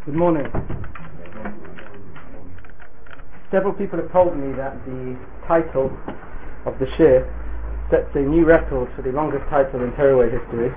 Good morning. Several people have told me that the title of the shir sets a new record for the longest title in tearaway history.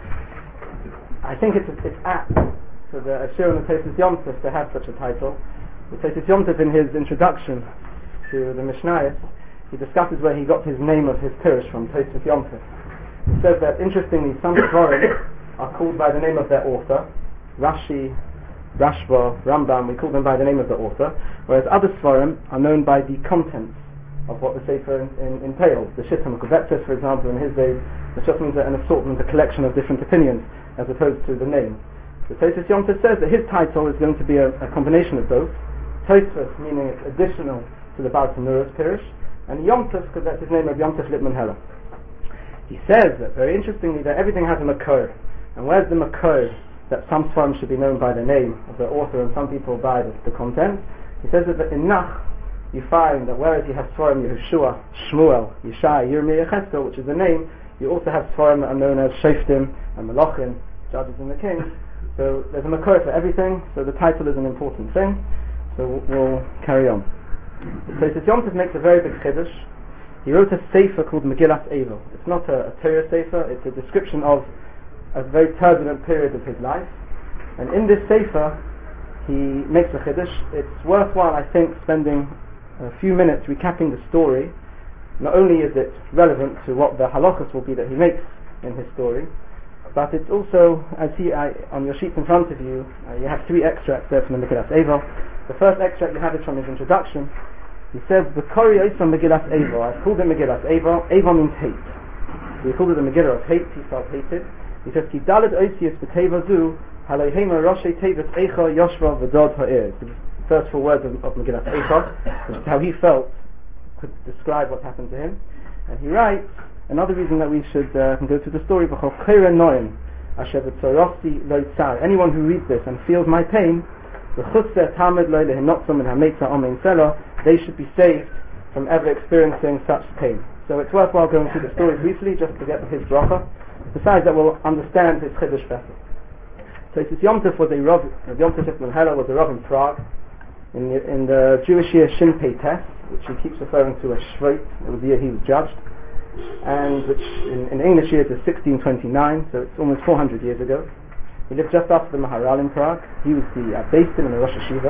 I think it's apt for the shir on the Tosfos Yom Tov to have such a title. The Tosfos Yom Tov, in his introduction to the Mishnayos, he discusses where he got his name of his Pirush from, Tosfos Yom Tov. He says that, interestingly, some Svarim are called by the name of their author. Rashi, Rashba, Rambam, we call them by the name of the author, whereas other Svarim are known by the contents of what the Sefer entails. The Shittim Kovetzes, for example, in his days, the Shittim means an assortment, a collection of different opinions, as opposed to the name. The Tosfos Yom Tov says that his title is going to be a combination of both. Tosfos, meaning it's additional to the Baal Tanuras Pirush, and Yom Tov, because that's his name of Yom Tov Litman Hela. He says that, very interestingly, that everything has a makor. And where's the makor that some Svarim should be known by the name of the author and some people by the content? He says that in Nach you find that whereas you have Svarim Yehoshua, Shmuel, Yeshai, Yirmiyah, Cheskel, which is the name, you also have Svarim that are known as Shoftim and Malachim, Judges and the Kings. So there's a makor for everything, so the title is an important thing. So we'll carry on. So Yom Tov makes a very big chiddush. He wrote a sefer called Megillas Eival. It's not a Torah sefer, it's a description of a very turbulent period of his life. And in this sefer, he makes a chiddush. It's worthwhile, I think, spending a few minutes recapping the story. Not only is it relevant to what the halachos will be that he makes in his story, but it's also, as on your sheets in front of you, you have three extracts there from the Megillas Eival. The first extract you have is from his introduction. He says, the Kori from Megillas Eival. I've called it Megillas Eival. Eival means hate. So he called it the Megillah of hate. He felt hated. He says, Ki daled oisius b'teva zu, halohema roshei tevet eicha yoshva v'dod ha'ir. The first four words of Megillas Eival, which is how he felt, could describe what happened to him. And he writes, another reason that we should go through the story, anyone who reads this and feels my pain, they should be saved from ever experiencing such pain. So it's worthwhile going through the story briefly just to get his bracha. Besides that, we'll understand his chiddush better. So it's Yom Tov was a Rav, Yom Tov Litman Hela was a Rav in Prague in the Jewish year Shin Pei Tes, which he keeps referring to as Shveit. It was the year he was judged, and which in English years is 1629, so it's almost 400 years ago. He lived just after the Maharal in Prague. He was the Beis Din and the Rosh Hashiva.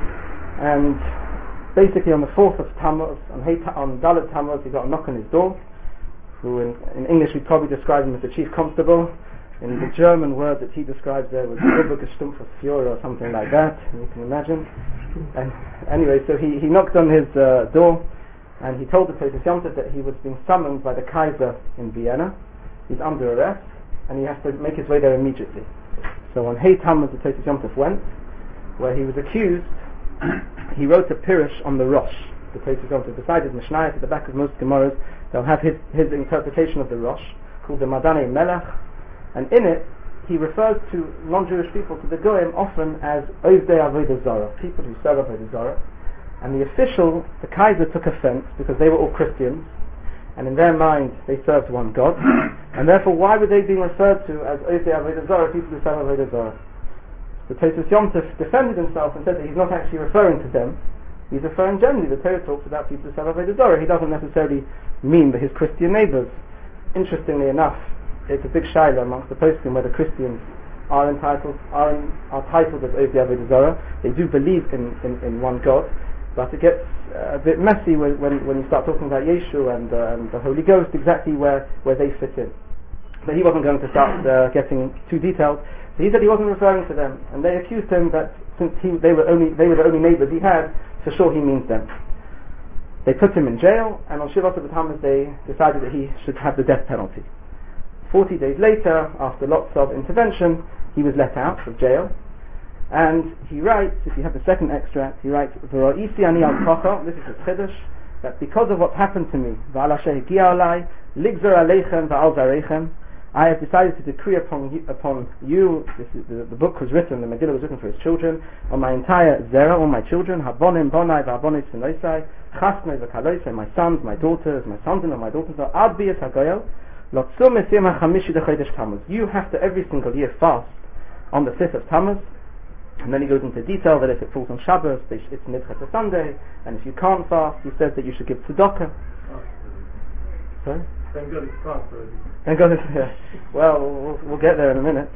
And basically on the 4th of Tammuz, on Dalet Tammuz, he got a knock on his door, who in English we'd probably describe him as the chief constable. In the German word that he describes there was Obergestumpfführer or something like that, you can imagine. And anyway, so he knocked on his door, and he told the Tosfos Yom Tov that he was being summoned by the Kaiser in Vienna. He's under arrest, and he has to make his way there immediately. So on Hey Tammuz, the Tosfos Yom Tov went, where he was accused. He wrote a pirush on the Rosh. The Tosfos Yom Tov, beside his Mishnayos at the back of most Gemaras, they'll have his interpretation of the Rosh, called the Madanei Melech, and in it he refers to non-Jewish people, to the Goyim, often as Ovdei Avodah Zarah, people who serve Avodah Zarah. And the official, the Kaiser, took offense because they were all Christians, and in their mind they served one God, and therefore why were they being referred to as Ovdei Avodah Zarah, people who serve Avodah Zarah? The Tosfos Yom Tov defended himself and said that he's not actually referring to them, he's referring generally. The Torah talks about people who serve Avodah Zarah. He doesn't necessarily mean his Christian neighbours. Interestingly enough, it's a big shaila amongst the poskim whether Christians are titled as Ovdei Avodah Zarah. They do believe in one God, but it gets a bit messy when you start talking about Yeshu and the Holy Ghost, exactly where they fit in. But he wasn't going to start getting too detailed. So he said he wasn't referring to them, and they accused him that since they were the only neighbours he had, for sure he means them. They put him in jail, and on Shivot of Tammuz they decided that he should have the death penalty. 40 days later, after lots of intervention, he was let out of jail. And he writes, if you have the second extract, he writes, V'ro'isi ani al kocha, this is his chiddush, that because of what happened to me, v'al asher higia alai, ligzor aleichem v'al zareichem, I have decided to decree upon you, this is, the book was written, the Megillah was written for his children, on my entire zera, all my children, habonim bonai v'habonis v'noisai, chasnei v'kaloisai, my sons, my daughters, my sons-in-law, my daughters-in-law, ad biyas hagoyel, lotzum esiyam hachamishi dechodesh Tammuz. You have to every single year fast on the 5th of Tammuz, And then he goes into detail that if it falls on Shabbos, it's Nidcha to Sunday, and if you can't fast, he says that you should give tzedakah. Sorry? Thank God it's fast already. Thank God it's, yeah. Well, we'll get there in a minute.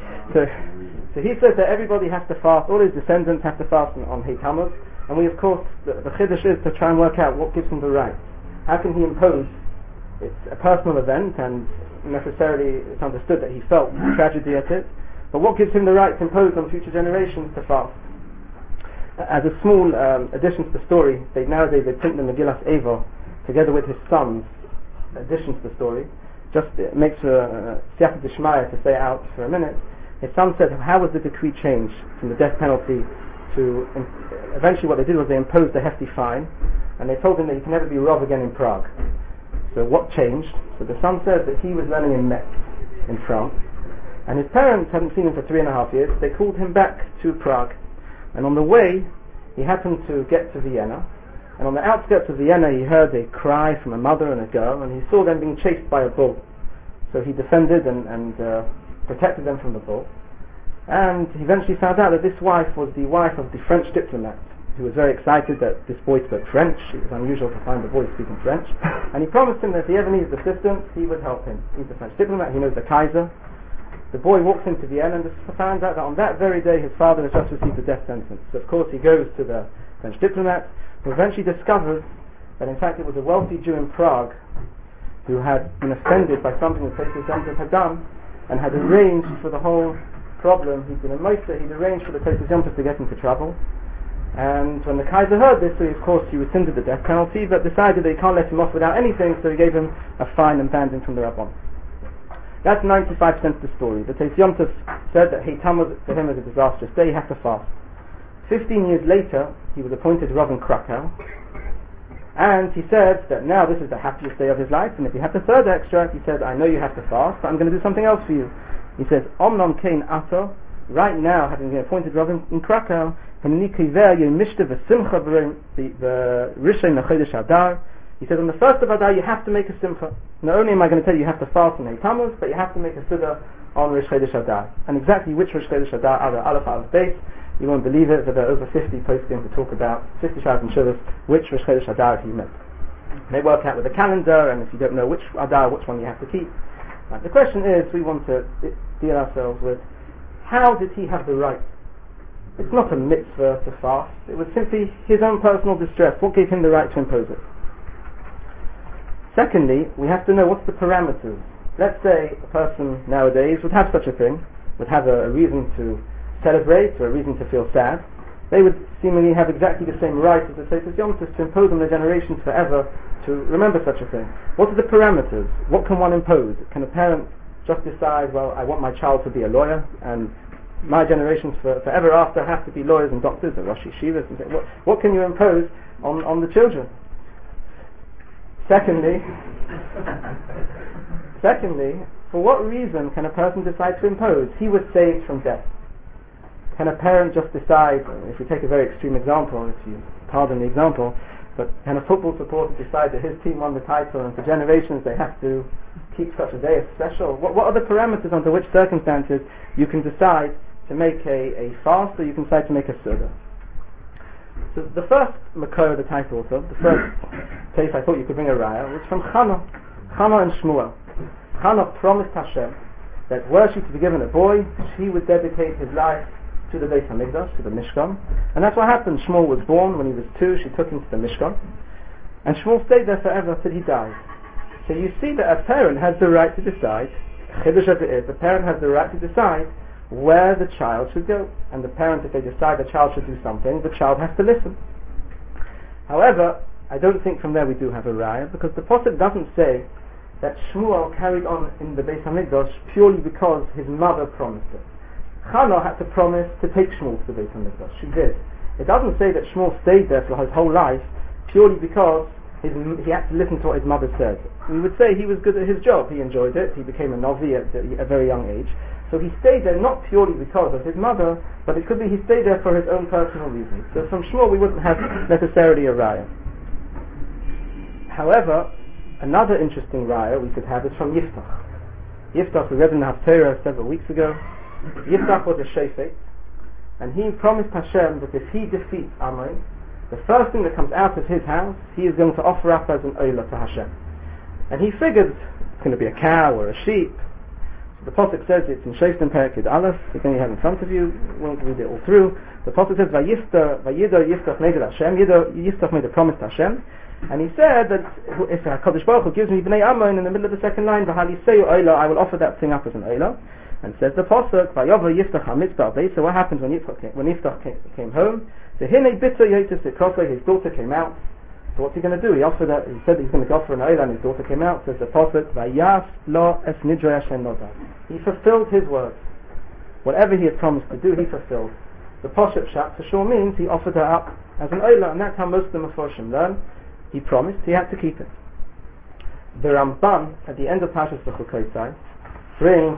So he says that everybody has to fast, all his descendants have to fast on Hay Tammuz, and we of course, the chiddush is to try and work out what gives him the right. How can he impose? It's a personal event, and necessarily it's understood that he felt tragedy at it, but what gives him the right to impose on future generations to fast? As a small addition to the story, nowadays they print the Megillas Eivah together with his sons, addition to the story. Just it makes a siyata d'shmaya to say out for a minute. His son said, how was the decree changed from the death penalty to eventually what they did was they imposed a hefty fine, and they told him that he can never be robbed again in Prague. So what changed? So the son says that he was learning in Metz in France, and his parents hadn't seen him for 3.5 years. They called him back to Prague, and on the way he happened to get to Vienna, and on the outskirts of Vienna he heard a cry from a mother and a girl, and he saw them being chased by a bull. So he defended and protected them from the bull, and he eventually found out that this wife was the wife of the French diplomat, who was very excited that this boy spoke French. It was unusual to find a boy speaking French, and he promised him that if he ever needed assistance, he would help him. He's a French diplomat, he knows the Kaiser. The boy walks into Vienna and finds out that on that very day his father has just received a death sentence. So of course he goes to the French diplomat, who eventually discovers that in fact it was a wealthy Jew in Prague who had been offended by something that Tosfos Yom Tov had done, and had arranged for the whole problem. He'd been a meister, he'd arranged for the Tosfos Yom Tov to get into trouble. And when the Kaiser heard this, so of course he rescinded the death penalty, but decided that he can't let him off without anything, so he gave him a fine and banned him from the Rabbon. That's 95% of the story. The Tosfos Yom Tov said that Hay Tammuz for him was a disastrous day, he had to fast. 15 years later, he was appointed Rav in Krakow, and he said that now this is the happiest day of his life, and if he had the third extra, he said, I know you have to fast, but I'm going to do something else for you. He says, Omnom Kein Ato, right now, having been appointed Rav in Krakow, he said, on the first of Adar you have to make a simcha. Not only am I going to tell you you have to fast on Hay Tammuz, but you have to make a siddur on Rosh Chodesh Adar. And exactly which Rosh Chodesh Adar are the Aleph Aleph Beis, you won't believe it, but there are over 50 posting to talk about 50 Shabbos and Shavuos, which Rosh Chodesh Adar he meant. They work out with a calendar, and if you don't know which Adar, which one you have to keep. The question is, we want to deal ourselves with, how did he have the right? It's not a mitzvah to fast, it was simply his own personal distress. What gave him the right to impose it? Secondly, we have to know what's the parameters. Let's say a person nowadays would have such a thing, would have a reason to celebrate or a reason to feel sad. They would seemingly have exactly the same right as the Tosfos Yom Tov to impose on their generations forever to remember such a thing. What are the parameters? What can one impose? Can a parent just decide, well, I want my child to be a lawyer, and my generations forever after have to be lawyers and doctors and Rosh Yeshivas? And what can you impose on the children? Secondly, for what reason can a person decide to impose? He was saved from death. Can a parent just decide, if we take a very extreme example, if you pardon the example, but can a football supporter decide that his team won the title and for generations they have to keep such a day as special? What are the parameters under which circumstances you can decide to make a fast, or you can decide to make a siddur? So the first makor of the title, also, the first case I thought you could bring a raya, was from Chana and Shmuel. Chana promised Hashem that were she to be given a boy, she would dedicate his life to the Beis Hamikdash, to the Mishkan. And that's what happened. Shmuel was born. When he was 2, she took him to the Mishkan, and Shmuel stayed there forever till he died. So you see that a parent has the right to decide, chiddush as it is, the parent has the right to decide where the child should go. And the parent, if they decide the child should do something, the child has to listen. However, I don't think from there we do have a raya, because the Pasuk doesn't say that Shmuel carried on in the Beis Hamikdash purely because his mother promised it. Chana had to promise to take Shmuel to the Beis Hamikdash. She did. It doesn't say that Shmuel stayed there for his whole life purely because he had to listen to what his mother said. We would say he was good at his job. He enjoyed it. He became a novi at a very young age. So he stayed there not purely because of his mother, but it could be he stayed there for his own personal reasons. So from Shmuel we wouldn't have necessarily a raya. However, another interesting raya we could have is from Yiftach. Yiftach, we read in the Haftarah several weeks ago. Yiftach was a shofet, and he promised Hashem that if he defeats Ammon, the first thing that comes out of his house, he is going to offer up as an oila to Hashem. And he figured it's going to be a cow or a sheep. So the Pasuk says it's in Shoftim Perek Yud Aleph, the thing you have in front of you, we won't read it all through. The Pasuk says, Vayido Yiftach Neged Hashem, Yiftach made a promise to Hashem, and he said that if HaKadosh Baruch Hu gives me Bnei Ammon in the middle of the second line, V'haliseyu oila, I will offer that thing up as an oila. And says the Pasuk, Vayover Yiftach HaMitzvah Beit, so what happens when Yiftach came home? So Hinei Bitter Yotis Ikosei, his daughter came out. So what's he going to do? He said he's going to go for an oila, and his daughter came out. Says the Pasuk, Vayas lo es nidrei Hashem noda. He fulfilled his word. Whatever he had promised to do, he fulfilled. The Poshet Shat for sure means he offered her up as an oila, and that's how most of the Meforshim learn. He promised, he had to keep it. The Ramban, at the end of Parshas V'chukosai, brings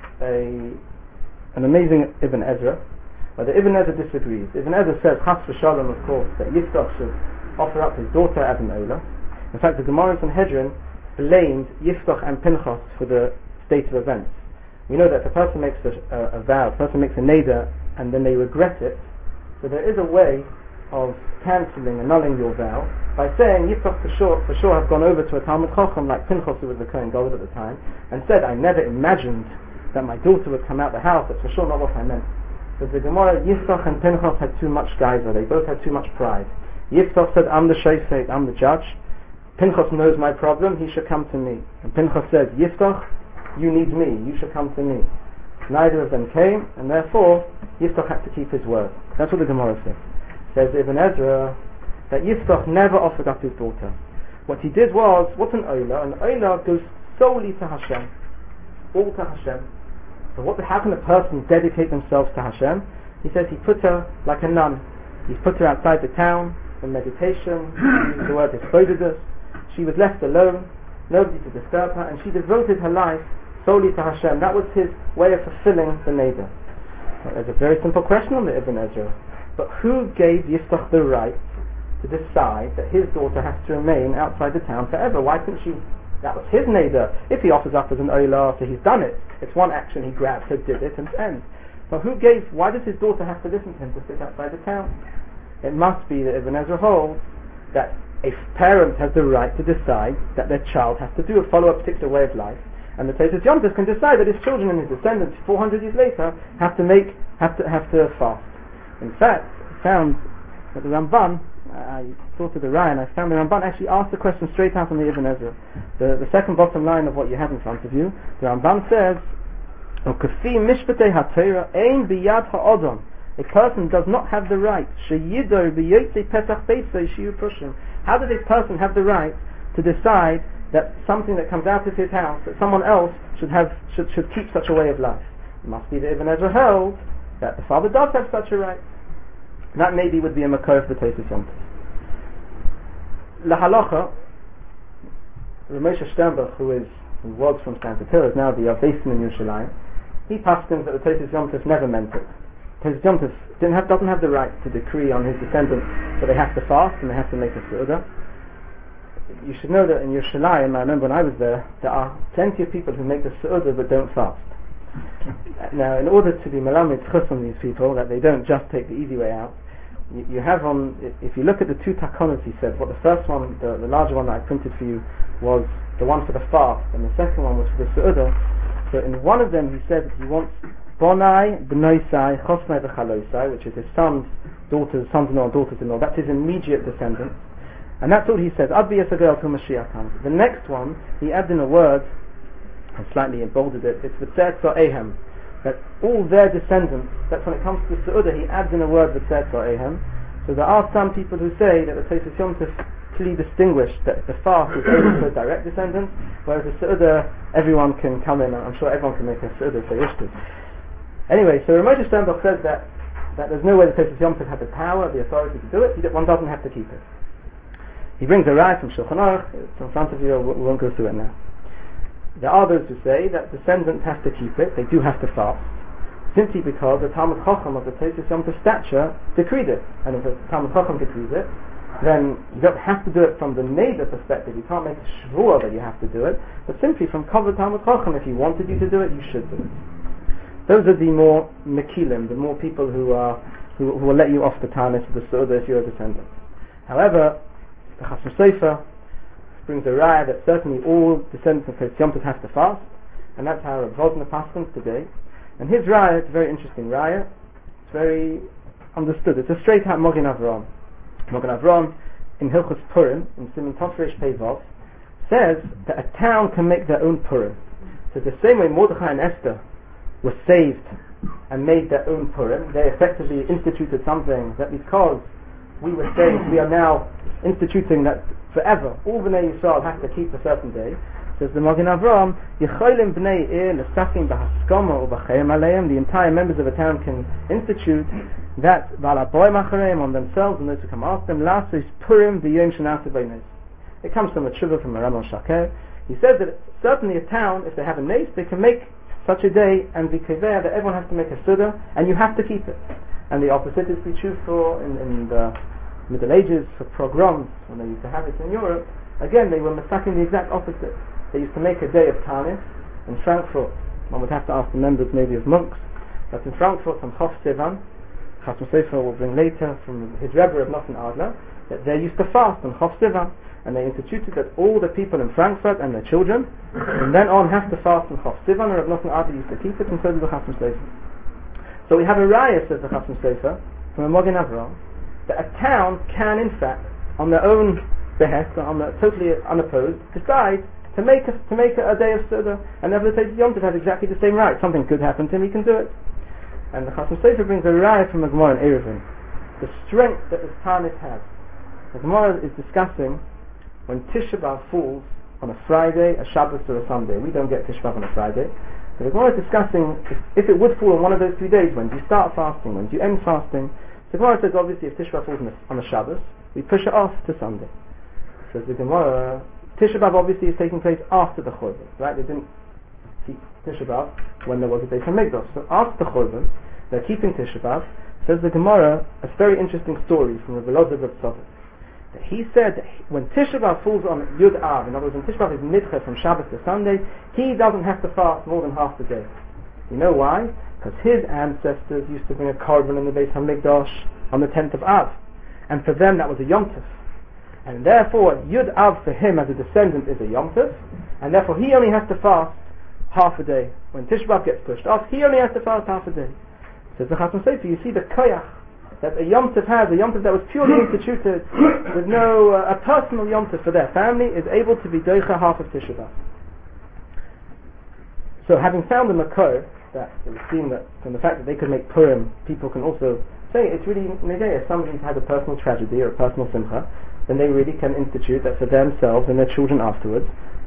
an amazing Ibn Ezra, but the Ibn Ezra disagrees. Ibn Ezra says, Chas v'shalom, of course, that Yiftach should offer up his daughter as an oila. In fact, the Gemara in Sanhedrin blamed Yiftach and Pinchas for the state of events. We know that if a person makes a vow, a person makes a neder, and then they regret it, so there is a way of cancelling, annulling your vow, by saying, Yiftach for sure have gone over to a Talmud Chacham like Pinchas, who was the Kohen Gadol at the time, and said, I never imagined that my daughter would come out the house, that's for sure not what I meant. So the Gemara, Yiftach and Pinchas had too much geyser, they both had too much pride. Yiftach said, I'm the shofet, I'm the judge. Pinchas knows my problem, he should come to me. And Pinchas said, Yiftach, you need me, you should come to me. Neither of them came, and therefore Yiftach had to keep his word. That's what the Gemara says. Says Ibn Ezra that Yiftach never offered up his daughter. What he did was, what's an oila? An oila goes solely to Hashem, all to Hashem. So how can a person dedicate themselves to Hashem? He says he put her like a nun. He put her outside the town in meditation. He used the word hisbodedus. She was left alone, nobody to disturb her, and she devoted her life solely to Hashem. That was his way of fulfilling the neder. There's a very simple question on the Ibn Ezra. But who gave Yiftach the right to decide that his daughter has to remain outside the town forever? Why couldn't she? That was his neder. If he offers up as an oila, so he's done it. It's one action, he grabbed her, did it, and ends. But why does his daughter have to listen to him to sit outside the town? It must be that Ibn Ezra holds that a parent has the right to decide that their child has to follow a particular way of life, and the Tosfos Yom Tov can decide that his children and his descendants 400 years later have to fast. In fact, I found that the Ramban, I thought of the Ryan, I found the Ramban actually asked the question straight out from the Ibn Ezra. The second bottom line of what you have in front of you, the Ramban says, "U'kafi mishpatei haTorah ein biyad ha'odom." A person does not have the right. Sheyidor b'yotzei pesach beisei shiyu pushim. How does a person have the right to decide that something that comes out of his house, that someone else should keep such a way of life? It must be that Ibn Ezra held that the father does have such a right. That maybe would be a makor for the Tosfos Yom Tov. Lahalacha, Ramosha Sternberg, who was from Santa Tira, is now the Avdesim in Yerushalayim. He paskins that the Tosfos Yom Tov never meant it. Tosfos Yom Tov doesn't have the right to decree on his descendants that they have to fast and they have to make a seudah. You should know that in Yerushalayim, I remember when I was there are plenty of people who make the seudah but don't fast. Now, in order to be melamed chus on these people, that they don't just take the easy way out, you have if you look at the two takonos, he said, the first one, the larger one that I printed for you, was the one for the fast, and the second one was for the seudah. So in one of them he said that he wants bonai, b'noisai, chosnai v'chalosai, which is his sons, sons-in-law and daughters-in-law, that's his immediate descendants. And that's all he says, Ad v'yasagel till Mashiach comes. The next one, he adds in a word, and slightly emboldened it, it's v'tzetzo ehem, that all their descendants, that's when it comes to the seudah, he adds in a word v'tzetzo ehem. So there are some people who say that the Tosfos Yom Tov clearly distinguished that the fast is only for direct descendants, whereas the seudah, everyone can come in, I'm sure everyone can make a seudah if they wish to. Anyway, so Ramosha Sternberg says that there's no way the Tosfos Yom Tov had the power, the authority to do it, one doesn't have to keep it. He brings a raya from Shulchan Aruch, it's in front of you, we won't go through it now. There are those who say that descendants have to keep it, they do have to fast, simply because the Talmud Chacham of the Tosfos Yom Tov stature decreed it. And if the Talmud Chacham decrees it, then you don't have to do it from the neder perspective, you can't make a shvuah that you have to do it, but simply from Kavod Talmud Chacham, if he wanted you to do it, you should do it. Those are the more mekilim, the more people who will let you off the tanis of the Su'udah if you're a descendant. However, the Chasam Sofer brings a raya that certainly all descendants of Tes Yom Tov have to fast, and that's how Rav Wozner paskins today. And his raya, it's a very interesting raya, it's very understood. It's a straight out Mogen Avraham. Mogen Avraham in Hilchos Purim, in Siman Tov Reish Pei Vav, says that a town can make their own Purim. So the same way Mordechai and Esther were saved and made their own Purim, they effectively instituted something that because we were saved, we are now instituting that forever. All Bnei Yisrael have to keep a certain day. Says the Mogen Avraham, Yecholim Bnei Ir Nesakim B'Haskama or B'Chayim Aleim, the entire members of a town can institute that Ba'alaboy Machareim on themselves and those who come after them, Lasis Purim V'Yom Shenasa B'Nez. It comes from a tshuva from a Ramon Shaker. He says that certainly a town, if they have a nace, they can make such a day and be kaveh that everyone has to make a suda and you have to keep it. And the opposite is true for in the Middle Ages, for pogroms, when they used to have it in Europe. Again, they were masaking the exact opposite. They used to make a day of Tanis in Frankfurt. One would have to ask the members maybe of monks. But in Frankfurt, on Chof Sivan, Chasam Sofer will bring later from his Rebbe of Nosson Adler, that they used to fast on Chof Sivan. And they instituted that all the people in Frankfurt and their children from then on have to fast on Chof Sivan, and Rav Nosson Adler used to keep it, and so did the Chasam Sofer. So we have a raya, says the Chasam Sofer, from a Mogen Avraham, that a town can in fact, on their own behest, totally unopposed, decide to make a day of Suda, and nevertheless Yom Tov has exactly the same right. Something could happen to him, he can do it. And the Chasam Sofer brings a raya from the Gemara in Eruvin, the strength that the Tanis has. The Gemara is discussing when Tisha B'Av falls on a Friday, a Shabbos or a Sunday. We don't get Tisha B'Av on a Friday. So the Gemara is discussing if it would fall on one of those 2 days, when do you start fasting, when do you end fasting. The Gemara says obviously if Tisha B'Av falls on a Shabbos, we push it off to Sunday. So the Gemara, Tisha B'Av obviously is taking place after the Churban, right? They didn't keep Tisha B'Av when there was a Beit HaMikdash. So after the Churban, they're keeping Tisha B'Av. Says the Gemara, a very interesting story from Rabbi Elazar of Tzadok. He said that when Tisha B'Av falls on Yud Av, in other words, when Tisha B'Av is Nidcha from Shabbos to Sunday, he doesn't have to fast more than half the day. You know why? Because his ancestors used to bring a korban in the Beit HaMikdash on the 10th of Av, and for them that was a Yom Tov. And therefore, Yud Av for him as a descendant is a Yom Tov, and therefore he only has to fast half a day. When Tisha B'Av gets pushed off, he only has to fast half a day. So the Chasam Sofer, you see the koyach that a Yom Tov has, a Yom Tov that was purely instituted with no, a personal Yom Tov for their family, is able to be doicha half of Tisha B'Av. So having found the makor, that it would seem that from the fact that they could make Purim, people can also say it's really negay. If somebody has a personal tragedy or a personal simcha, then they really can institute that for themselves and their children afterwards.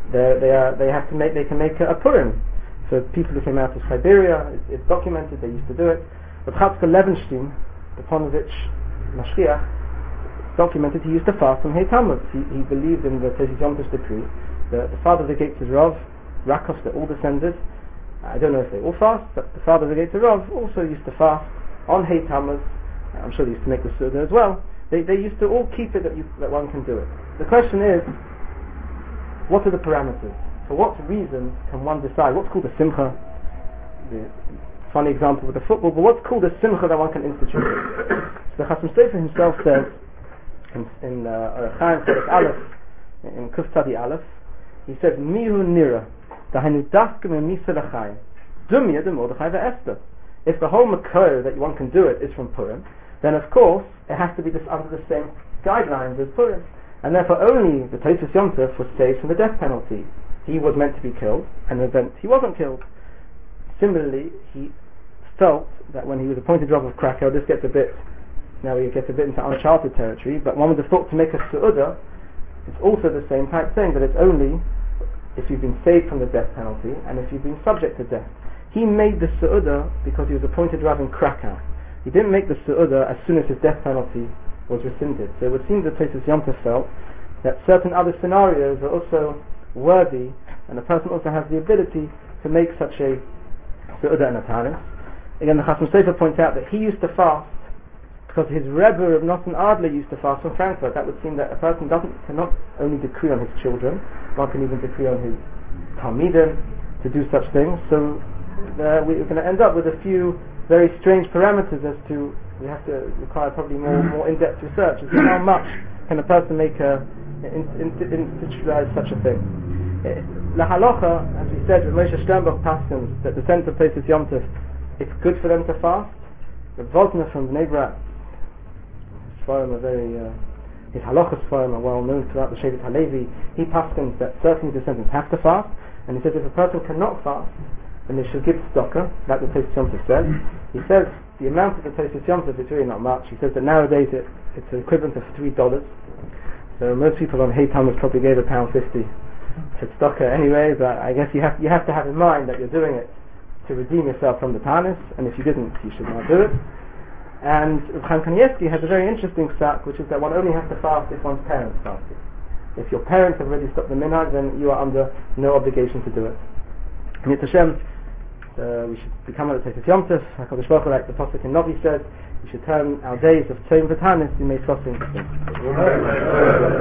They can make a Purim. So people who came out of Siberia, it's documented, they used to do it. But Chatzkel Levenstein, the Ponovich Mashkiach, documented he used to fast on Hey Tammuz. He believed in the Tesis Yom Tov decree. The father of the gates is Rav, Rakov, they're all descended. I don't know if they all fast, but the father of the gates of Rav also used to fast on Hey Tammuz. I'm sure they used to make the Suda as well. They used to all keep it that one can do it. The question is, what are the parameters? For what reasons can one decide? What's called a simcha? The funny example with the football, but what's called a simcha that one can institute? So the Chasam Sofer himself says in Chaim Chelik Aleph, in Kuf Tzadi Aleph, he says, Mihu Nira, Dahenu Dafke Memisa L'Chaim, Dumya de Mordechai ve'Esther. If the whole makor that one can do it is from Purim, then of course it has to be under the same guidelines as Purim. And therefore only the Tosfos Yom Tov was saved from the death penalty. He was meant to be killed, and in the event he wasn't killed. Similarly, he felt that when he was appointed Rav of Krakow, now we get a bit into uncharted territory, but one would have thought to make a Su'udah, it's also the same type thing, that it's only if you've been saved from the death penalty, and if you've been subject to death. He made the Su'udah because he was appointed Rav in Krakow. He didn't make the Su'udah as soon as his death penalty was rescinded. So it would seem that Tosfos Yom Tov felt that certain other scenarios are also worthy, and a person also has the ability to make such a Su'udah and a Tanis. Again, the Chasam Sofer points out that he used to fast because his Rebbe of Nosson Adler used to fast from Frankfurt. That would seem that a person cannot only decree on his children, one can even decree on his Talmidim to do such things. So we're going to end up with a few very strange parameters as to, we have to require probably more in-depth research as to how much can a person make institutionalize such a thing. La halacha, as we said, Moshe Sternbuch paskins that the sense of Tosfos Yom Tov, it's good for them to fast. The Vosner from Bnei Brak, his halachas forum are well known throughout the Shevet HaLevi. He paskins that certain descendants have to fast, and he says if a person cannot fast, then they should give tzedakah, like the Tosfos Yom Tov says. He says the amount of the Tosfos Yom Tov is really not much. He says that nowadays it's the equivalent of $3. So most people on Hay Talmud probably gave £1.50 to tzedakah anyway, but I guess you have to have in mind that you're doing it to redeem yourself from the tanis, and if you didn't, you should not do it. And Reb Chaim Kanievsky has a very interesting psak, which is that one only has to fast if one's parents fasted. If your parents have already stopped the minhag, then you are under no obligation to do it. Yet Hashem, we should become at the Tosfos Yom Tov, HaKadosh Baruch Hu, like the Pasuk in Novi says, we should turn our days of Tzom v'Tanis in Meitzvosim.